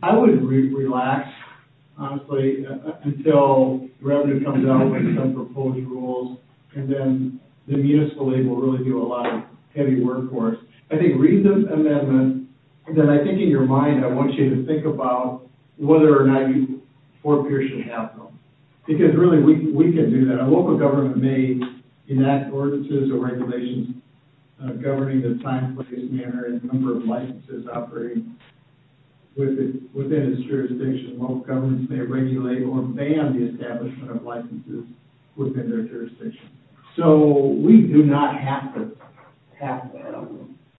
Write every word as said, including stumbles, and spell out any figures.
I would re relax, honestly, uh, until revenue comes out with some proposed rules, and then the municipal league will really do a lot of heavy work for us. I think read the amendment, and then I think in your mind, I want you to think about whether or not you, Fort Pierce should have them. Because really, we, we can do that. A local government may enact ordinances or regulations uh, governing the time, place, manner, and number of licenses operating with it, within its jurisdiction. Local governments may regulate or ban the establishment of licenses within their jurisdiction. So we do not have to have to have them.